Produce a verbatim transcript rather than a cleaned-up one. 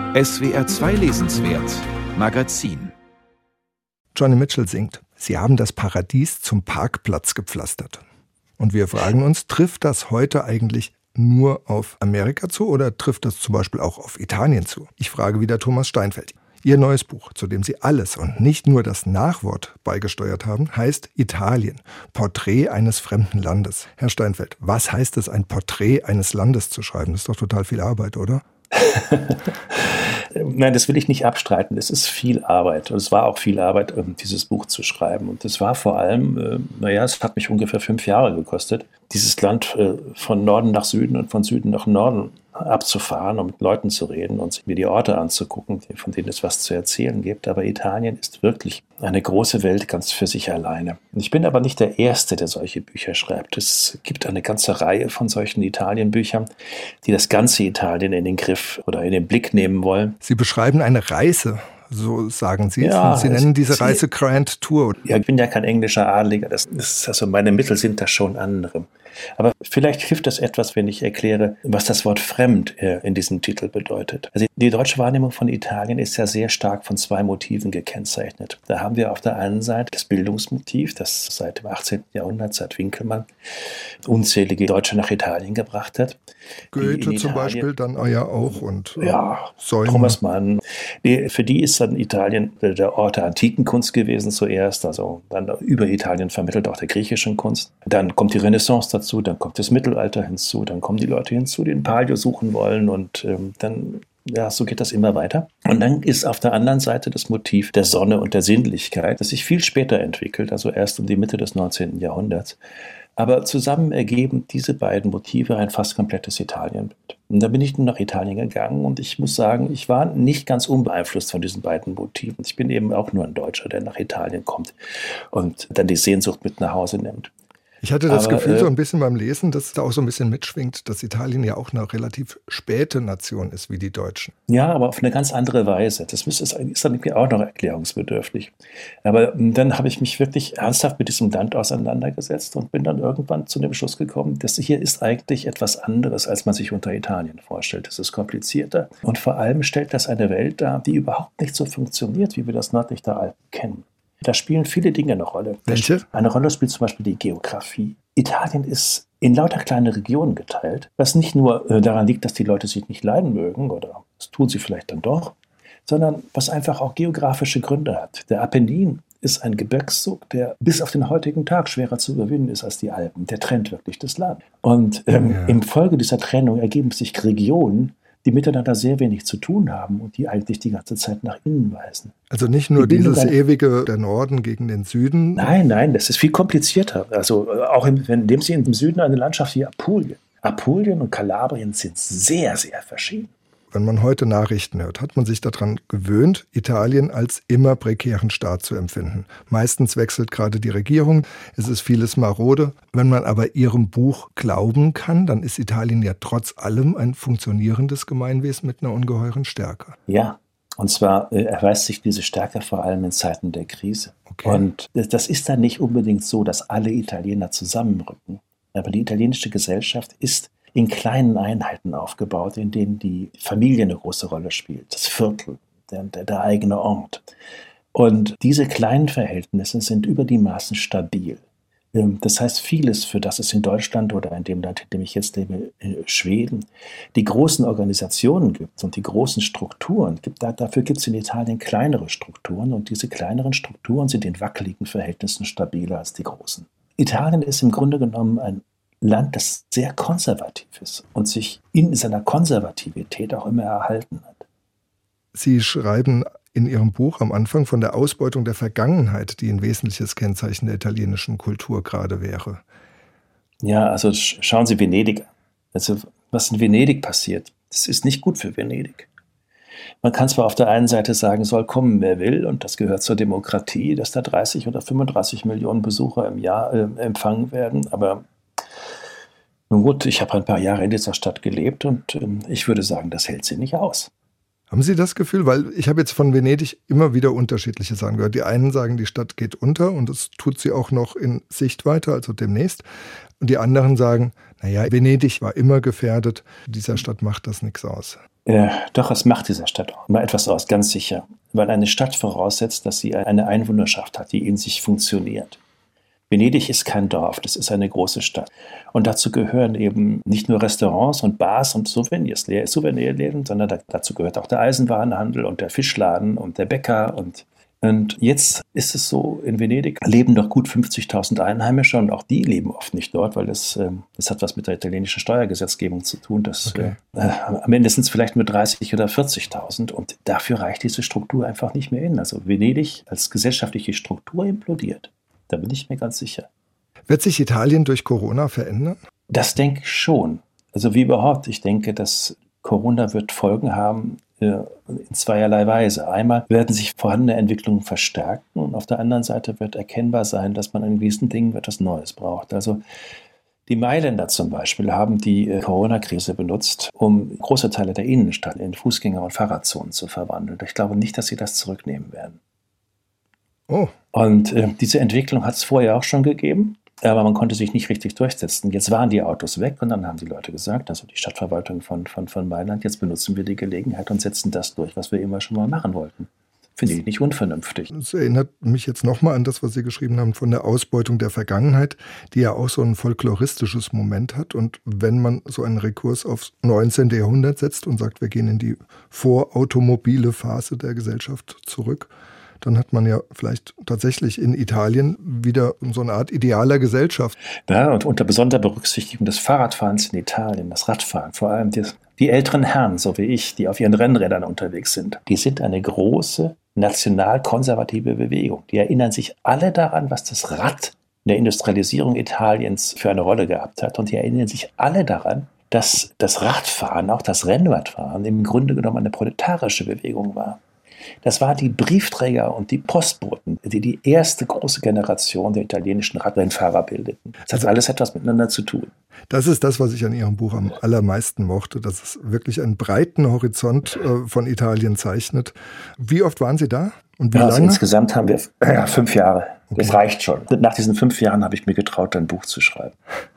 S W R zwei Lesenswert Magazin. Joni Mitchell singt: Sie haben das Paradies zum Parkplatz gepflastert. Und wir fragen uns, trifft das heute eigentlich nur auf Amerika zu oder trifft das zum Beispiel auch auf Italien zu? Ich frage wieder Thomas Steinfeld. Ihr neues Buch, zu dem Sie alles und nicht nur das Nachwort beigesteuert haben, heißt Italien, Porträt eines fremden Landes. Herr Steinfeld, was heißt es, ein Porträt eines Landes zu schreiben? Das ist doch total viel Arbeit, oder? Nein, das will ich nicht abstreiten. Es ist viel Arbeit. Und es war auch viel Arbeit, dieses Buch zu schreiben. Und es war vor allem, naja, es hat mich ungefähr fünf Jahre gekostet, dieses Land von Norden nach Süden und von Süden nach Norden abzufahren, um mit Leuten zu reden und mir die Orte anzugucken, von denen es was zu erzählen gibt. Aber Italien ist wirklich eine große Welt ganz für sich alleine. Ich bin aber nicht der Erste, der solche Bücher schreibt. Es gibt eine ganze Reihe von solchen Italienbüchern, die das ganze Italien in den Griff oder in den Blick nehmen wollen. Sie beschreiben eine Reise. So sagen Sie es. Ja, Sie nennen diese Reise Grand Tour. Ja, ich bin ja kein englischer Adeliger. Das ist, also meine Mittel sind da schon andere. Aber vielleicht hilft es etwas, wenn ich erkläre, was das Wort fremd in diesem Titel bedeutet. Also die deutsche Wahrnehmung von Italien ist ja sehr stark von zwei Motiven gekennzeichnet. Da haben wir auf der einen Seite das Bildungsmotiv, das seit dem achtzehnten Jahrhundert, seit Winkelmann, unzählige Deutsche nach Italien gebracht hat. Goethe zum Beispiel dann ja auch und ja, Säume. Thomas Mann. Die, für die ist dann Italien der Ort der antiken Kunst gewesen zuerst, also dann über Italien vermittelt auch der griechischen Kunst. Dann kommt die Renaissance dazu, dann kommt das Mittelalter hinzu, dann kommen die Leute hinzu, die den Palio suchen wollen und ähm, dann, ja, so geht das immer weiter. Und dann ist auf der anderen Seite das Motiv der Sonne und der Sinnlichkeit, das sich viel später entwickelt, also erst um die Mitte des neunzehnten Jahrhunderts. Aber zusammen ergeben diese beiden Motive ein fast komplettes Italienbild. Und da bin ich nun nach Italien gegangen und ich muss sagen, ich war nicht ganz unbeeinflusst von diesen beiden Motiven. Ich bin eben auch nur ein Deutscher, der nach Italien kommt und dann die Sehnsucht mit nach Hause nimmt. Ich hatte das Aber, Gefühl äh, so ein bisschen beim Lesen, dass da auch so ein bisschen mitschwingt, dass Italien ja auch eine relativ späte Nation ist wie die Deutschen. Ja, aber auf eine ganz andere Weise. Das ist, ist dann auch noch erklärungsbedürftig. Aber dann habe ich mich wirklich ernsthaft mit diesem Land auseinandergesetzt und bin dann irgendwann zu dem Schluss gekommen, dass hier ist eigentlich etwas anderes, als man sich unter Italien vorstellt. Es ist komplizierter und vor allem stellt das eine Welt dar, die überhaupt nicht so funktioniert, wie wir das nördlich der Alpen kennen. Da spielen viele Dinge eine Rolle. Welche? Eine Rolle spielt zum Beispiel die Geografie. Italien ist in lauter kleine Regionen geteilt, was nicht nur äh, daran liegt, dass die Leute sich nicht leiden mögen, oder das tun sie vielleicht dann doch, sondern was einfach auch geografische Gründe hat. Der Apennin ist ein Gebirgszug, der bis auf den heutigen Tag schwerer zu überwinden ist als die Alpen. Der trennt wirklich das Land. Und ähm, ja. im Folge dieser Trennung ergeben sich Regionen, die miteinander sehr wenig zu tun haben und die eigentlich die ganze Zeit nach innen weisen. Also nicht nur dieses ewige der Norden gegen den Süden? Nein, nein, das ist viel komplizierter. Also auch im, wenn, nehmen Sie im Süden eine Landschaft wie Apulien. Apulien und Kalabrien sind sehr, sehr verschieden. Wenn man heute Nachrichten hört, hat man sich daran gewöhnt, Italien als immer prekären Staat zu empfinden. Meistens wechselt gerade die Regierung, es ist vieles marode. Wenn man aber Ihrem Buch glauben kann, dann ist Italien ja trotz allem ein funktionierendes Gemeinwesen mit einer ungeheuren Stärke. Ja, und zwar äh, erweist sich diese Stärke vor allem in Zeiten der Krise. Okay. Und das ist dann nicht unbedingt so, dass alle Italiener zusammenrücken. Aber die italienische Gesellschaft ist in kleinen Einheiten aufgebaut, in denen die Familie eine große Rolle spielt, das Viertel, der, der, der eigene Ort. Und diese kleinen Verhältnisse sind über die Maßen stabil. Das heißt, vieles, für das es in Deutschland oder in dem Land, in dem ich jetzt lebe, Schweden, die großen Organisationen gibt und die großen Strukturen gibt, dafür gibt es in Italien kleinere Strukturen und diese kleineren Strukturen sind in wackeligen Verhältnissen stabiler als die großen. Italien ist im Grunde genommen ein Land, das sehr konservativ ist und sich in seiner Konservativität auch immer erhalten hat. Sie schreiben in Ihrem Buch am Anfang von der Ausbeutung der Vergangenheit, die ein wesentliches Kennzeichen der italienischen Kultur gerade wäre. Ja, also schauen Sie Venedig an. Also was in Venedig passiert, das ist nicht gut für Venedig. Man kann zwar auf der einen Seite sagen, soll kommen, wer will, und das gehört zur Demokratie, dass da dreißig oder fünfunddreißig Millionen Besucher im Jahr äh, empfangen werden, aber nun gut, ich habe ein paar Jahre in dieser Stadt gelebt und ähm, ich würde sagen, das hält sie nicht aus. Haben Sie das Gefühl? Weil ich habe jetzt von Venedig immer wieder unterschiedliche Sachen gehört. Die einen sagen, die Stadt geht unter und das tut sie auch noch in Sichtweite, also demnächst. Und die anderen sagen, naja, Venedig war immer gefährdet, dieser Stadt macht das nichts aus. Äh, doch, es macht dieser Stadt auch mal etwas aus, ganz sicher. Weil eine Stadt voraussetzt, dass sie eine Einwohnerschaft hat, die in sich funktioniert. Venedig ist kein Dorf, das ist eine große Stadt. Und dazu gehören eben nicht nur Restaurants und Bars und Souvenirs, Souvenirläden, sondern da, dazu gehört auch der Eisenwarenhandel und der Fischladen und der Bäcker. Und, und jetzt ist es so, in Venedig leben doch gut fünfzigtausend Einheimische und auch die leben oft nicht dort, weil das, das hat was mit der italienischen Steuergesetzgebung zu tun. Das, okay. äh, am Ende sind es vielleicht nur dreißig oder vierzigtausend und dafür reicht diese Struktur einfach nicht mehr hin. Also Venedig als gesellschaftliche Struktur implodiert. Da bin ich mir ganz sicher. Wird sich Italien durch Corona verändern? Das denke ich schon. Also wie überhaupt. Ich denke, dass Corona wird Folgen haben äh, in zweierlei Weise. Einmal werden sich vorhandene Entwicklungen verstärken und auf der anderen Seite wird erkennbar sein, dass man in gewissen Dingen etwas Neues braucht. Also die Mailänder zum Beispiel haben die äh, Corona-Krise benutzt, um große Teile der Innenstadt in Fußgänger- und Fahrradzonen zu verwandeln. Ich glaube nicht, dass sie das zurücknehmen werden. Oh. Und äh, diese Entwicklung hat es vorher auch schon gegeben, aber man konnte sich nicht richtig durchsetzen. Jetzt waren die Autos weg und dann haben die Leute gesagt, also die Stadtverwaltung von, von, von Mailand, jetzt benutzen wir die Gelegenheit und setzen das durch, was wir immer schon mal machen wollten. Finde ich nicht unvernünftig. Das erinnert mich jetzt nochmal an das, was Sie geschrieben haben von der Ausbeutung der Vergangenheit, die ja auch so ein folkloristisches Moment hat. Und wenn man so einen Rekurs aufs neunzehnten Jahrhundert setzt und sagt, wir gehen in die vorautomobile Phase der Gesellschaft zurück, dann hat man ja vielleicht tatsächlich in Italien wieder so eine Art idealer Gesellschaft. Ja, und unter besonderer Berücksichtigung des Fahrradfahrens in Italien, das Radfahren, vor allem die, die älteren Herren, so wie ich, die auf ihren Rennrädern unterwegs sind, die sind eine große national-konservative Bewegung. Die erinnern sich alle daran, was das Rad in der Industrialisierung Italiens für eine Rolle gehabt hat. Und die erinnern sich alle daran, dass das Radfahren, auch das Rennradfahren, im Grunde genommen eine proletarische Bewegung war. Das waren die Briefträger und die Postboten, die die erste große Generation der italienischen Radrennfahrer bildeten. Das hat alles etwas miteinander zu tun. Das ist das, was ich an Ihrem Buch am allermeisten mochte, dass es wirklich einen breiten Horizont äh, von Italien zeichnet. Wie oft waren Sie da und wie ja, also lange? Insgesamt haben wir ja, fünf Jahre. Okay. Das reicht schon. Nach diesen fünf Jahren habe ich mir getraut, ein Buch zu schreiben.